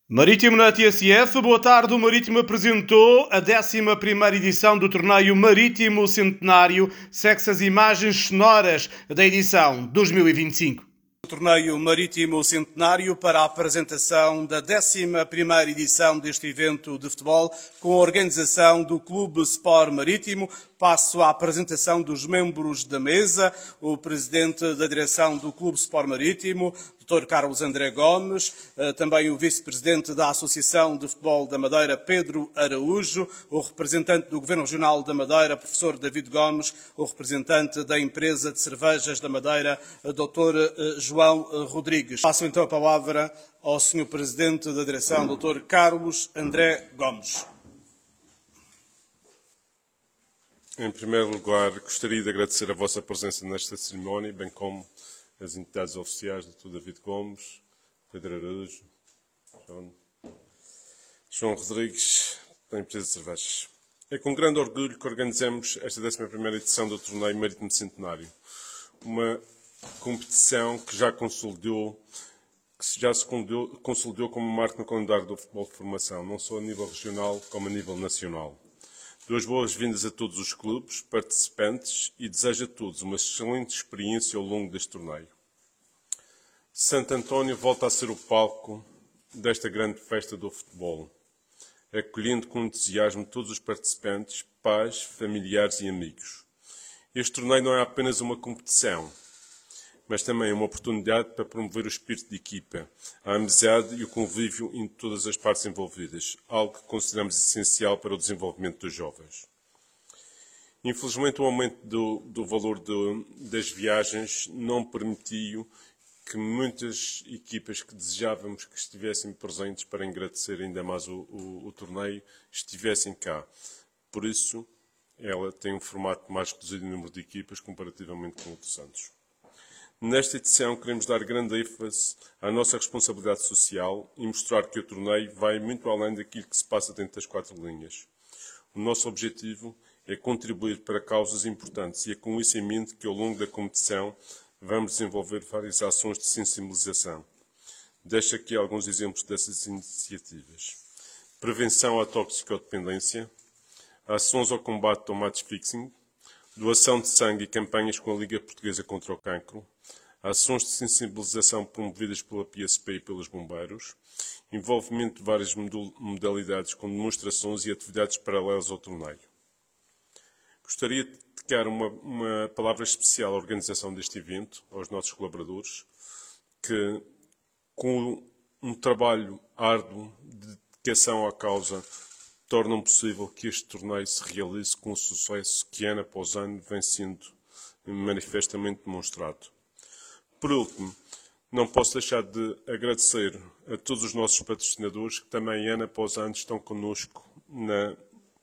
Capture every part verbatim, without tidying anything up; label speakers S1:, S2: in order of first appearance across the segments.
S1: Marítimo na T S F, boa tarde. O Marítimo apresentou a décima primeira edição do torneio Marítimo Centenário. Segue-se as imagens sonoras da edição dois mil e vinte e cinco. O torneio Marítimo Centenário para a apresentação da décima primeira edição deste evento de futebol, com a organização do Clube Sport Marítimo. Passo à apresentação dos membros da mesa. O presidente da direção do Clube Sport Marítimo, doutor Carlos André Gomes, também o vice-presidente da Associação de Futebol da Madeira, Pedro Araújo, o representante do Governo Regional da Madeira, professor David Gomes, o representante da empresa de cervejas da Madeira, doutor João Rodrigues. Passo então a palavra ao senhor presidente da direção, doutor Carlos André Gomes.
S2: Em primeiro lugar, gostaria de agradecer a vossa presença nesta cerimónia, bem como as entidades oficiais, doutor David Gomes, Pedro Araújo, João, João Rodrigues, da empresa de cervejas. É com grande orgulho que organizamos esta décima primeira edição do torneio Marítimo Centenário, uma competição que já consolidou, que já se consolidou como marco no calendário do futebol de formação, não só a nível regional como a nível nacional. Duas boas-vindas a todos os clubes, participantes e desejo a todos uma excelente experiência ao longo deste torneio. Santo António volta a ser o palco desta grande festa do futebol, acolhendo com entusiasmo todos os participantes, pais, familiares e amigos. Este torneio não é apenas uma competição, mas também uma oportunidade para promover o espírito de equipa, a amizade e o convívio em todas as partes envolvidas, algo que consideramos essencial para o desenvolvimento dos jovens. Infelizmente, o aumento do, do valor do, das viagens não permitiu que muitas equipas que desejávamos que estivessem presentes para agradecer ainda mais o, o, o torneio, estivessem cá. Por isso, ela tem um formato mais reduzido em número de equipas comparativamente com outros anos. Nesta edição, queremos dar grande ênfase à nossa responsabilidade social e mostrar que o torneio vai muito além daquilo que se passa dentro das quatro linhas. O nosso objetivo é contribuir para causas importantes e é com isso em mente que, ao longo da competição, vamos desenvolver várias ações de sensibilização. Deixo aqui alguns exemplos dessas iniciativas. Prevenção à toxicodependência, ações ao combate ao match fixing, doação de sangue e campanhas com a Liga Portuguesa contra o Cancro, ações de sensibilização promovidas pela P S P e pelos bombeiros, envolvimento de várias modalidades com demonstrações e atividades paralelas ao torneio. Gostaria de dedicar uma, uma palavra especial à organização deste evento, aos nossos colaboradores, que com um trabalho árduo de dedicação à causa tornam possível que este torneio se realize com o sucesso que ano após ano vem sendo manifestamente demonstrado. Por último, não posso deixar de agradecer a todos os nossos patrocinadores que também ano após ano estão connosco na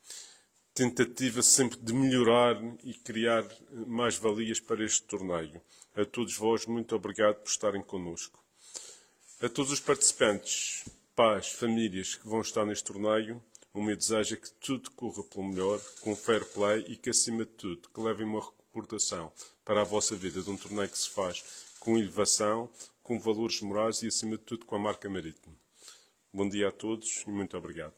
S2: tentativa sempre de melhorar e criar mais valias para este torneio. A todos vós, muito obrigado por estarem connosco. A todos os participantes, pais, famílias que vão estar neste torneio, o meu desejo é que tudo corra pelo melhor, com fair play e que, acima de tudo, que levem uma recordação para a vossa vida de um torneio que se faz com elevação, com valores morais e, acima de tudo, com a marca Marítimo. Bom dia a todos e muito obrigado.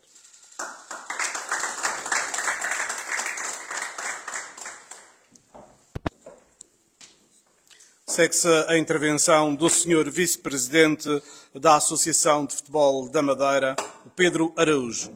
S1: Segue-se a intervenção do senhor vice-presidente da Associação de Futebol da Madeira, Pedro Araújo.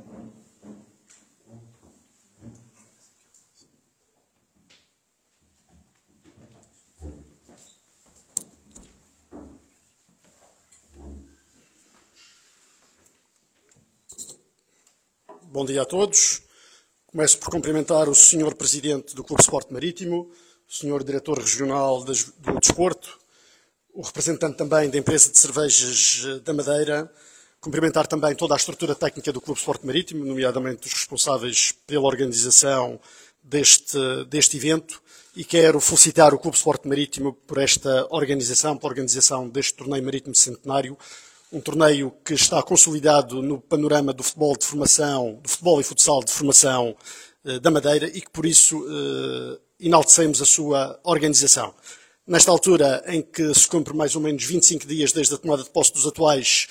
S3: Bom dia a todos. Começo por cumprimentar o senhor Presidente do Clube Sport Marítimo, o senhor Diretor Regional do Desporto, o representante também da empresa de cervejas da Madeira, cumprimentar também toda a estrutura técnica do Clube Sport Marítimo, nomeadamente os responsáveis pela organização deste, deste evento, e quero felicitar o Clube Sport Marítimo por esta organização, pela organização deste torneio Marítimo Centenário, um torneio que está consolidado no panorama do futebol de formação, do futebol e futsal de formação eh, da Madeira e que, por isso, eh, enaltecemos a sua organização. Nesta altura em que se cumpre mais ou menos vinte e cinco dias desde a tomada de posse dos atuais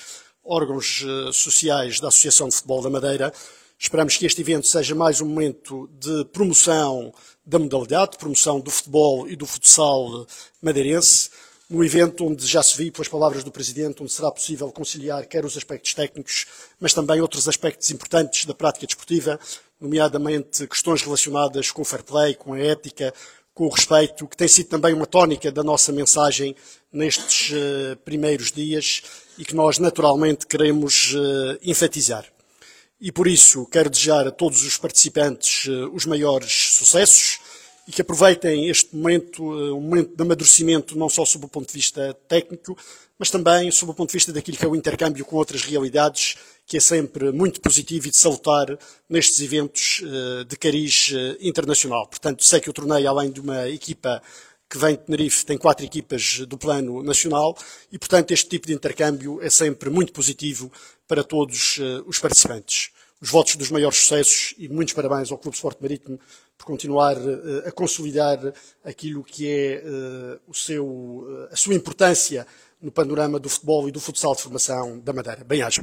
S3: órgãos sociais da Associação de Futebol da Madeira, esperamos que este evento seja mais um momento de promoção da modalidade, de promoção do futebol e do futsal madeirense, um evento onde já se viu, pelas palavras do Presidente, onde será possível conciliar quer os aspectos técnicos, mas também outros aspectos importantes da prática desportiva, nomeadamente questões relacionadas com o fair play, com a ética, com o respeito, que tem sido também uma tónica da nossa mensagem nestes uh, primeiros dias e que nós naturalmente queremos uh, enfatizar. E por isso quero desejar a todos os participantes uh, os maiores sucessos e que aproveitem este momento, uh, um momento de amadurecimento não só sob o ponto de vista técnico, mas também sob o ponto de vista daquilo que é o intercâmbio com outras realidades, que é sempre muito positivo e de salutar nestes eventos uh, de cariz uh, internacional. Portanto, sei que o torneio, além de uma equipa que vem de Tenerife, tem quatro equipas do plano nacional e, portanto, este tipo de intercâmbio é sempre muito positivo para todos uh, os participantes. Os votos dos maiores sucessos e muitos parabéns ao Clube Sport Marítimo por continuar uh, a consolidar aquilo que é uh, o seu, uh, a sua importância no panorama do futebol e do futsal de formação da Madeira. Bem-aja.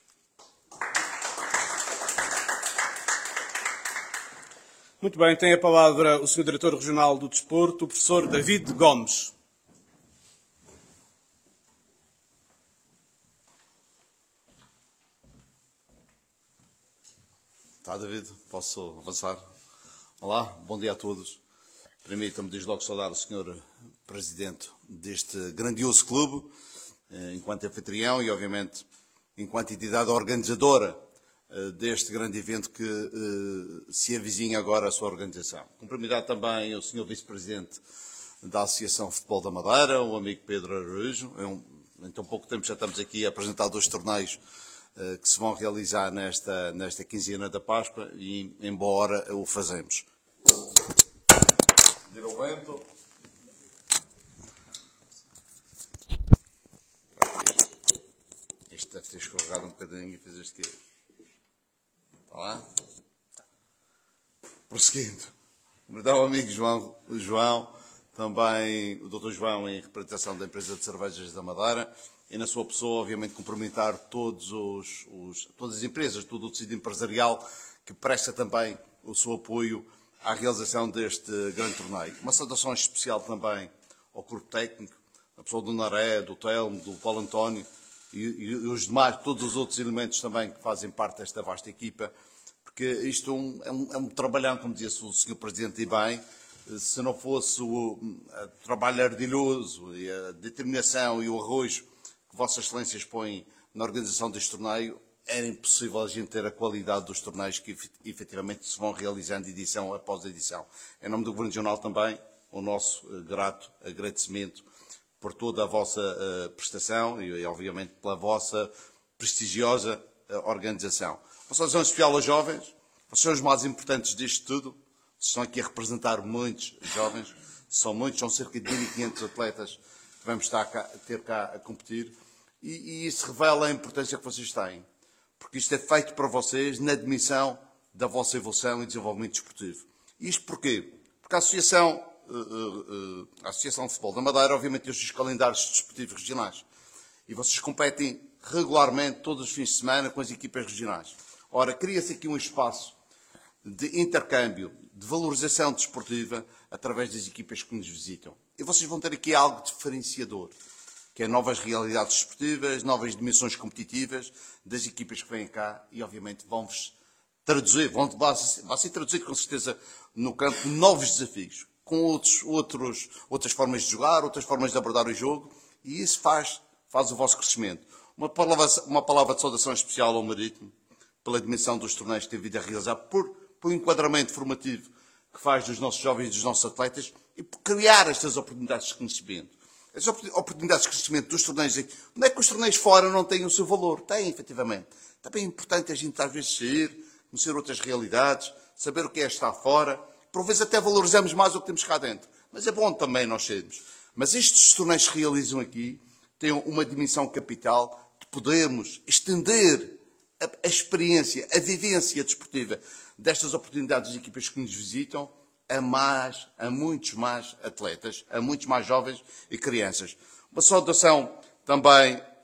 S1: Muito bem, tem a palavra o senhor Diretor Regional do Desporto, o professor David Gomes.
S4: Está, David? Posso avançar? Olá, bom dia a todos. Permitam-me desde logo saudar o senhor Presidente deste grandioso clube, enquanto anfitrião e, obviamente, enquanto entidade organizadora deste grande evento que uh, se avizinha agora a sua organização. Cumprimentar também o senhor Vice-Presidente da Associação de Futebol da Madeira, o amigo Pedro Araújo. É um, em tão pouco tempo já estamos aqui a apresentar dois torneios uh, que se vão realizar nesta, nesta quinzena da Páscoa e, embora o fazemos. Deu o vento. Este deve ter escorregado um bocadinho e fez este aqui. Olá. Prosseguindo. Cumprimentar o amigo João, o João, também o doutor João em representação da empresa de cervejas da Madeira e na sua pessoa, obviamente, cumprimentar todos os, os, todas as empresas, todo o tecido empresarial que presta também o seu apoio à realização deste grande torneio. Uma saudação especial também ao corpo técnico, a pessoa do Naré, do Telmo, do Paulo António, E, e os demais, todos os outros elementos também que fazem parte desta vasta equipa, porque isto é um, é um, é um trabalhão, como disse o senhor Presidente e bem, se não fosse o, o trabalho ardilhoso e a determinação e o arrojo que Vossas Excelências põem na organização deste torneio, era impossível a gente ter a qualidade dos torneios que efetivamente se vão realizando edição após edição. Em nome do Governo Regional também, o nosso grato agradecimento por toda a vossa uh, prestação e, obviamente, pela vossa prestigiosa uh, organização. Uma saudação especial aos jovens, vocês são os mais importantes disto tudo, vocês estão aqui a representar muitos jovens, são muitos, são cerca de mil e quinhentos atletas que vamos estar cá, ter cá a competir, e, e isso revela a importância que vocês têm, porque isto é feito para vocês na admissão da vossa evolução e desenvolvimento desportivo. Isto porquê? Porque a Associação a Associação de Futebol da Madeira, obviamente, tem os seus calendários desportivos regionais. E vocês competem regularmente, todos os fins de semana, com as equipas regionais. Ora, cria-se aqui um espaço de intercâmbio, de valorização desportiva, através das equipas que nos visitam. E vocês vão ter aqui algo diferenciador, que é novas realidades desportivas, novas dimensões competitivas das equipas que vêm cá e, obviamente, vão-vos traduzir, vão, vão ser traduzidos, com certeza, no campo, novos desafios, com outros, outros, outras formas de jogar, outras formas de abordar o jogo, e isso faz, faz o vosso crescimento. Uma palavra, uma palavra de saudação especial ao Marítimo, pela dimensão dos torneios que tem vindo a realizar, por, por enquadramento formativo que faz dos nossos jovens e dos nossos atletas, e por criar estas oportunidades de crescimento. As oportunidades de crescimento dos torneios, não é que os torneios fora não têm o seu valor, têm, efetivamente. Também é importante a gente, às vezes, sair, conhecer outras realidades, saber o que é estar fora. Por vezes até valorizamos mais o que temos cá dentro. Mas é bom também nós sermos. Mas estes torneios que se realizam aqui têm uma dimensão capital de podermos estender a, a experiência, a vivência desportiva destas oportunidades das equipas que nos visitam a mais, a muitos mais atletas, a muitos mais jovens e crianças. Uma saudação também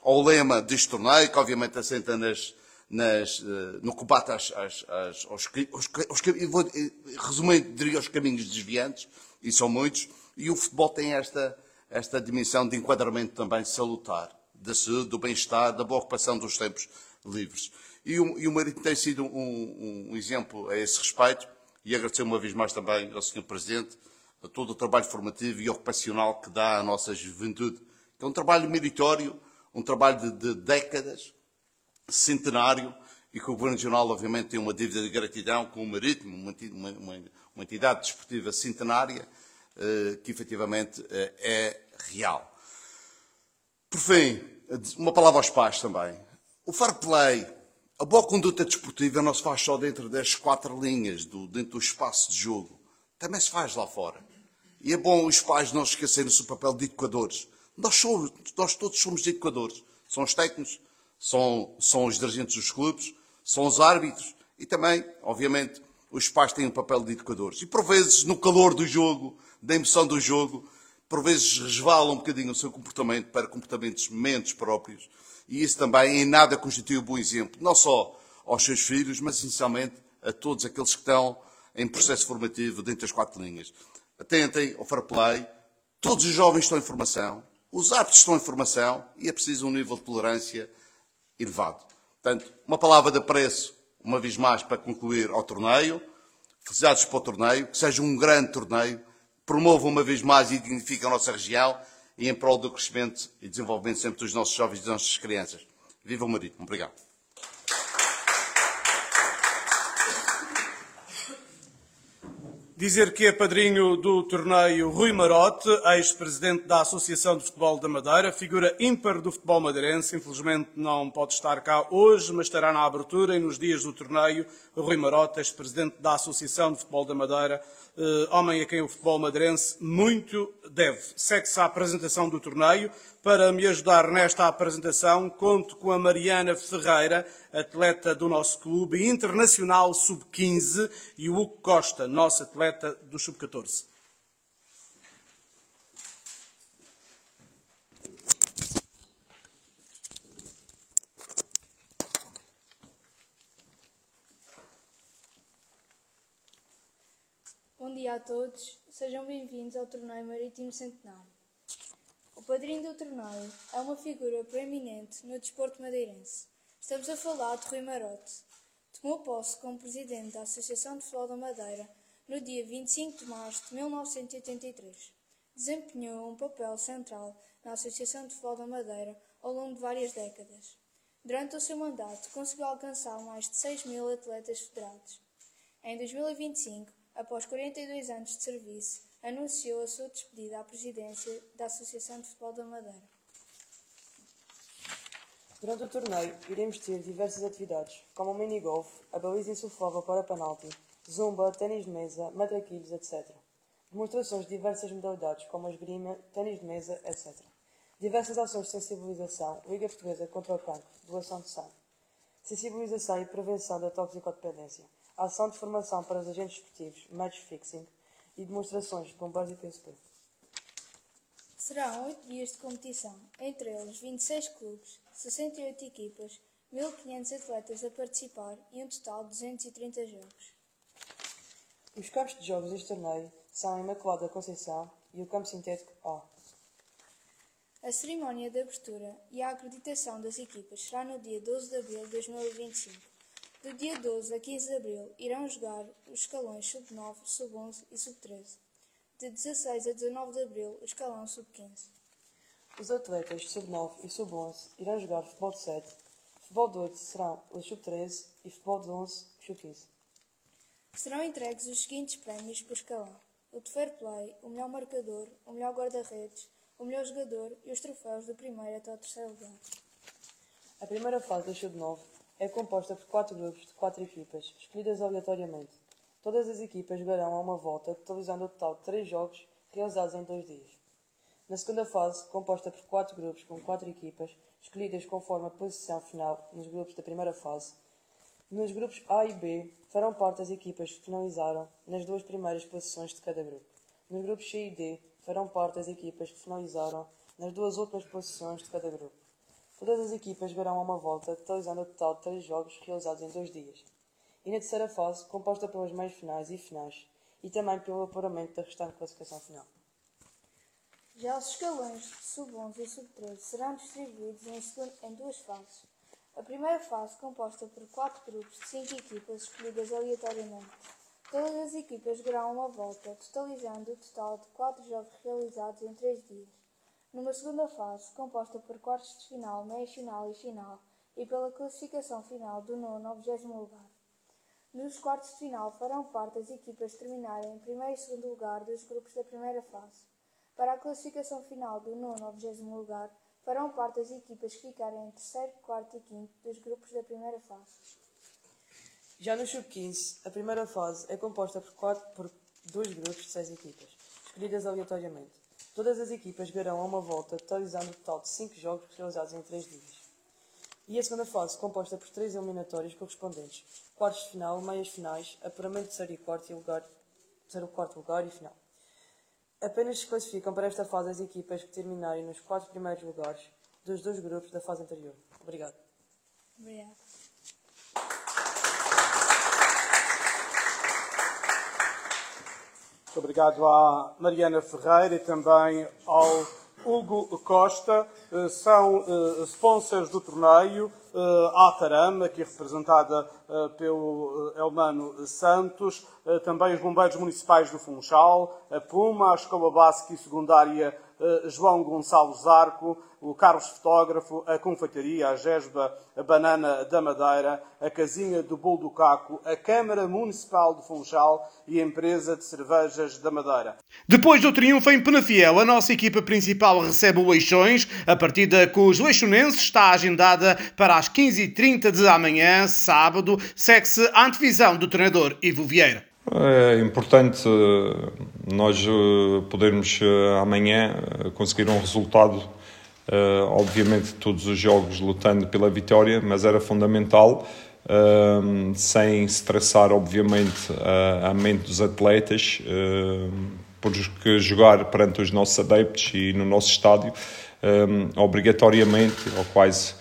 S4: ao lema deste torneio, que obviamente assenta nas, nas, no combate às, às, às, aos, aos, aos, vou, resumindo, diria aos caminhos desviantes, e são muitos, e o futebol tem esta, esta dimensão de enquadramento também salutar, da saúde, do bem-estar, da boa ocupação dos tempos livres. E o, e o Marítimo tem sido um, um exemplo a esse respeito, e agradecer uma vez mais também ao senhor Presidente a todo o trabalho formativo e ocupacional que dá à nossa juventude, que é um trabalho meritório, um trabalho de, de décadas, centenário, e que o Governo Regional, obviamente, tem uma dívida de gratidão com o Marítimo, uma, uma, uma entidade desportiva centenária, eh, que efetivamente eh, é real. Por fim, uma palavra aos pais também. O fair play, a boa conduta desportiva não se faz só dentro das quatro linhas, do, dentro do espaço de jogo. Também se faz lá fora. E é bom os pais não esquecerem do seu papel de educadores. Nós, somos, nós todos somos educadores. São os técnicos, são, são os dirigentes dos clubes, são os árbitros e também, obviamente, os pais têm um papel de educadores. E por vezes, no calor do jogo, da emoção do jogo, por vezes resvalam um bocadinho o seu comportamento para comportamentos menos próprios. E isso também em nada constitui um bom exemplo, não só aos seus filhos, mas essencialmente a todos aqueles que estão em processo formativo dentro das quatro linhas. Atentem ao fair play, todos os jovens estão em formação, os árbitros estão em formação e é preciso um nível de tolerância elevado. Portanto, uma palavra de apreço, uma vez mais, para concluir ao torneio. Felicidades para o torneio, que seja um grande torneio, promova uma vez mais e dignifica a nossa região e em prol do crescimento e desenvolvimento sempre dos nossos jovens e das nossas crianças. Viva o Marítimo. Obrigado.
S1: Dizer que é padrinho do torneio Rui Marote, ex-presidente da Associação de Futebol da Madeira, figura ímpar do futebol madeirense. Infelizmente não pode estar cá hoje, mas estará na abertura e nos dias do torneio. Rui Marote, ex-presidente da Associação de Futebol da Madeira, eh, homem a quem o futebol madeirense muito deve. Segue-se a apresentação do torneio. Para me ajudar nesta apresentação, conto com a Mariana Ferreira, atleta do nosso clube internacional sub quinze, e o Hugo Costa, nosso atleta do sub catorze.
S5: Bom dia a todos, sejam bem-vindos ao Torneio Marítimo Centenário. O padrinho do torneio é uma figura proeminente no desporto madeirense. Estamos a falar de Rui Marote. Tomou posse como presidente da Associação de Futebol da Madeira no dia vinte e cinco de março de mil novecentos e oitenta e três. Desempenhou um papel central na Associação de Futebol da Madeira ao longo de várias décadas. Durante o seu mandato, conseguiu alcançar mais de seis mil atletas federados. Em dois mil e vinte e cinco, após quarenta e dois anos de serviço, anunciou a sua despedida à presidência da Associação de Futebol da Madeira.
S6: Durante o torneio, iremos ter diversas atividades, como o mini-golf, a baliza insuflável para penalti, zumba, ténis de mesa, matraquilhos, etcétera. Demonstrações de diversas modalidades, como a esgrima, ténis de mesa, etcétera. Diversas ações de sensibilização, Liga Portuguesa contra o Cancro, doação de sangue. Sensibilização e prevenção da toxicodependência, ação de formação para os agentes esportivos, match fixing, e demonstrações de bombeiros e P S P.
S5: Serão oito dias de competição, entre eles vinte e seis clubes, sessenta e oito equipas, mil e quinhentos atletas a participar e um total de duzentos e trinta jogos.
S6: Os campos de jogos deste torneio são a Imaculada Conceição e o Campo Sintético A.
S5: A cerimónia de abertura e a acreditação das equipas será no dia doze de abril de dois mil e vinte e cinco. Do dia doze a quinze de abril irão jogar os escalões sub nove, sub onze e sub treze. De dezasseis a dezanove de abril, o escalão sub quinze.
S6: Os atletas sub nove e sub onze irão jogar futebol de sete, futebol de oito serão os sub treze e futebol de onze e sub quinze.
S5: Serão entregues os seguintes prémios por escalão: o de fair play, o melhor marcador, o melhor guarda-redes, o melhor jogador e os troféus do primeiro até o terceiro lugar.
S6: A primeira fase do sub nove é composta por quatro grupos de quatro equipas, escolhidas aleatoriamente. Todas as equipas jogarão a uma volta, totalizando o total de três jogos realizados em dois dias. Na segunda fase, composta por quatro grupos com quatro equipas, escolhidas conforme a posição final nos grupos da primeira fase, nos grupos A e B farão parte as equipas que finalizaram nas duas primeiras posições de cada grupo. Nos grupos C e D farão parte as equipas que finalizaram nas duas últimas posições de cada grupo. Todas as equipas jogarão a uma volta, totalizando o total de três jogos realizados em dois dias. E na terceira fase, composta pelas meias finais e finais, e também pelo apuramento da restante classificação final.
S5: Já os escalões de sub onze e sub treze serão distribuídos em, segundo, em duas fases. A primeira fase, composta por quatro grupos de cinco equipas escolhidas aleatoriamente. Todas as equipas jogarão uma volta, totalizando o total de quatro jogos realizados em três dias. Numa segunda fase, composta por quartos de final, meia-final e final, e pela classificação final do nono ao vigésimo lugar. Nos quartos de final farão parte as equipas que terminarem em primeiro e segundo lugar dos grupos da primeira fase. Para a classificação final do nono ao vigésimo lugar, farão parte as equipas que ficarem em terceiro, quarto e quinto dos grupos da primeira fase.
S6: Já no sub quinze, a primeira fase é composta por, quatro, por dois grupos de seis equipas, escolhidas aleatoriamente. Todas as equipas jogarão a uma volta, totalizando um total de cinco jogos realizados em três dias. E a segunda fase, composta por três eliminatórios correspondentes, quartos de final, meias finais, apuramento de terceiro e quarto lugar, terceiro, quarto lugar e final. Apenas se classificam para esta fase as equipas que terminarem nos quatro primeiros lugares dos dois grupos da fase anterior. Obrigado.
S5: Obrigado.
S1: Muito obrigado à Mariana Ferreira e também ao Hugo Costa. São sponsors do torneio, a Tarama, aqui representada pelo Elmano Santos, também os Bombeiros Municipais do Funchal, a Puma, a Escola Básica e Secundária João Gonçalves Arco, o Carlos Fotógrafo, a Confeitaria, a Gesba, a Banana da Madeira, a Casinha do Bolo do Caco, a Câmara Municipal do Funchal e a Empresa de Cervejas da Madeira. Depois do triunfo em Penafiel, a nossa equipa principal recebe o Leixões. A partida com os leixonenses está agendada para as quinze e trinta de amanhã, sábado. Segue-se a antevisão do treinador Ivo Vieira.
S7: É importante nós podermos amanhã conseguir um resultado, obviamente todos os jogos lutando pela vitória, mas era fundamental, sem estressar obviamente a mente dos atletas, porque jogar perante os nossos adeptos e no nosso estádio, obrigatoriamente, ou quase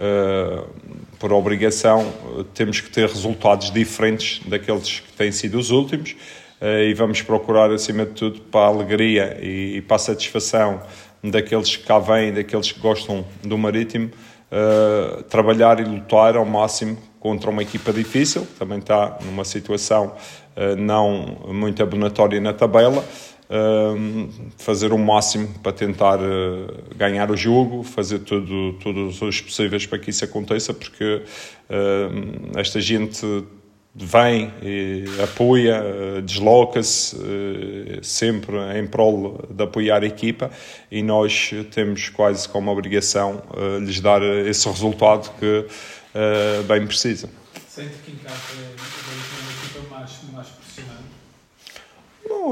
S7: por obrigação, temos que ter resultados diferentes daqueles que têm sido os últimos, e vamos procurar, acima de tudo, para a alegria e para a satisfação daqueles que cá vêm, daqueles que gostam do Marítimo, trabalhar e lutar ao máximo contra uma equipa difícil, que também está numa situação não muito abonatória na tabela. Uh, fazer o máximo para tentar uh, ganhar o jogo, fazer tudo, todos os possíveis para que isso aconteça, porque uh, esta gente vem e apoia, uh, desloca-se uh, sempre em prol de apoiar a equipa, e nós temos quase como obrigação uh, lhes dar esse resultado que uh, bem precisa.
S8: Sente que em casa é uma equipa mais, mais pressionante?
S7: Não,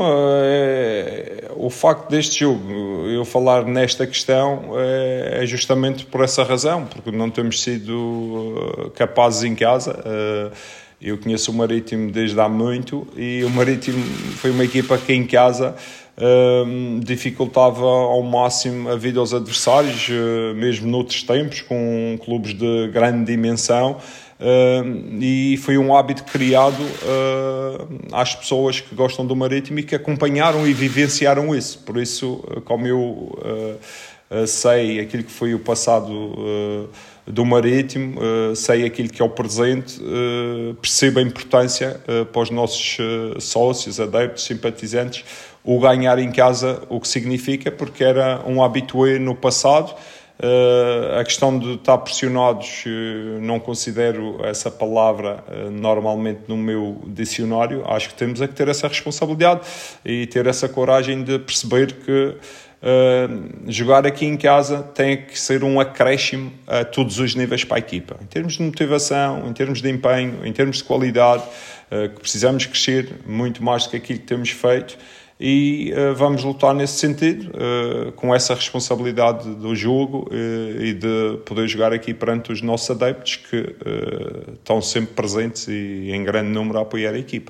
S7: é, o facto deste jogo, eu falar nesta questão, é, é justamente por essa razão, porque não temos sido capazes em casa. Eu conheço o Marítimo desde há muito, e o Marítimo foi uma equipa que em casa uh, dificultava ao máximo a vida aos adversários, uh, mesmo noutros tempos, com clubes de grande dimensão. Uh, e foi um hábito criado uh, às pessoas que gostam do Marítimo e que acompanharam e vivenciaram isso. Por isso, como eu uh, uh, sei aquilo que foi o passado uh, do Marítimo, uh, sei aquilo que é o presente, uh, percebo a importância uh, para os nossos uh, sócios, adeptos, simpatizantes, o ganhar em casa, o que significa, porque era um habitué no passado. Uh, a questão de estar pressionados, uh, não considero essa palavra uh, normalmente no meu dicionário. Acho que temos é que ter essa responsabilidade e ter essa coragem de perceber que uh, jogar aqui em casa tem que ser um acréscimo a todos os níveis para a equipa, em termos de motivação, em termos de empenho, em termos de qualidade, uh, que precisamos crescer muito mais do que aquilo que temos feito. E uh, vamos lutar nesse sentido, uh, com essa responsabilidade do jogo uh, e de poder jogar aqui perante os nossos adeptos que uh, estão sempre presentes e em grande número a apoiar a equipa.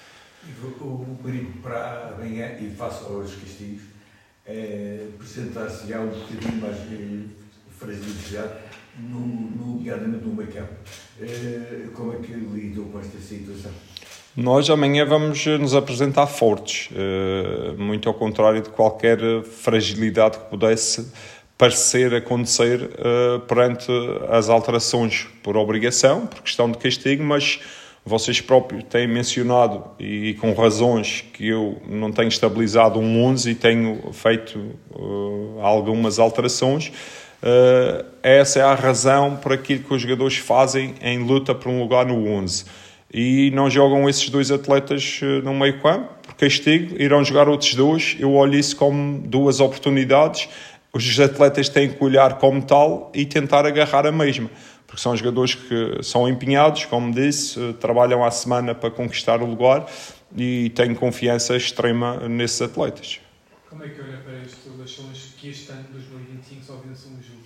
S9: O perigo para amanhã, e face aos castigos, é apresentar-se já um bocadinho mais fragilizado nomeadamente no meio campo. Como é que lidou com esta situação?
S7: Nós amanhã vamos nos apresentar fortes, muito ao contrário de qualquer fragilidade que pudesse parecer acontecer perante as alterações por obrigação, por questão de castigo, mas vocês próprios têm mencionado, e com razões, que eu não tenho estabilizado um onze e tenho feito uh, algumas alterações. Uh, essa é a razão por aquilo que os jogadores fazem em luta por um lugar no onze. E não jogam esses dois atletas uh, no meio campo, por castigo, irão jogar outros dois. Eu olho isso como duas oportunidades. Os atletas têm que olhar como tal e tentar agarrar a mesma. Porque são jogadores que são empenhados, como disse, trabalham à semana para conquistar o lugar e tenho confiança extrema nesses atletas.
S8: Como é que olha para este Leixões que este ano, dois mil e vinte e cinco, só vence um jogo?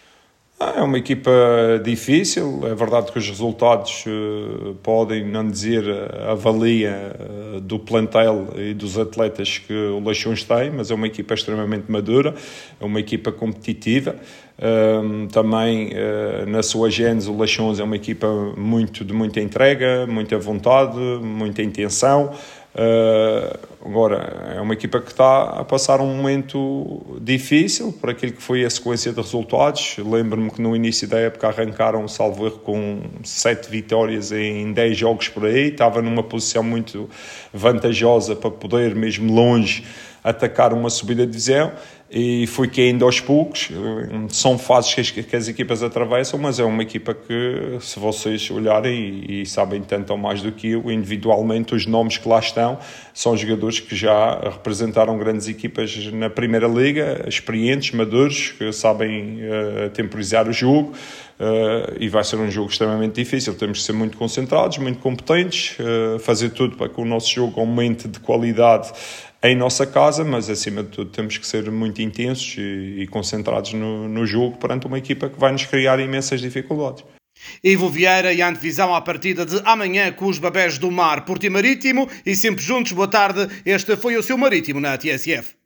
S7: É uma equipa difícil, é verdade que os resultados uh, podem não dizer a valia uh, do plantel e dos atletas que o Leixões tem, mas é uma equipa extremamente madura, é uma equipa competitiva. Um, também uh, na sua gênese o Leixões é uma equipa muito, de muita entrega, muita vontade, muita intenção. Uh, agora, é uma equipa que está a passar um momento difícil por aquilo que foi a sequência de resultados. Lembro-me que no início da época arrancaram, salvo erro, com sete vitórias em dez jogos por aí. Estava numa posição muito vantajosa para poder, mesmo longe, atacar uma subida de divisão. E foi caindo aos poucos. São fases que as, que as equipas atravessam, mas é uma equipa que, se vocês olharem e, e sabem tanto ou mais do que eu, individualmente os nomes que lá estão são jogadores que já representaram grandes equipas na Primeira Liga, experientes, maduros, que sabem uh, temporizar o jogo. Uh, e vai ser um jogo extremamente difícil. Temos que ser muito concentrados, muito competentes, uh, fazer tudo para que o nosso jogo aumente de qualidade em nossa casa, mas acima de tudo temos que ser muito intensos e, e concentrados no, no jogo perante uma equipa que vai nos criar imensas dificuldades.
S1: Ivo Vieira e a antevisão à partida de amanhã com os Babés do Mar, Porto e Marítimo, e sempre juntos. Boa tarde, este foi o seu Marítimo na T S F.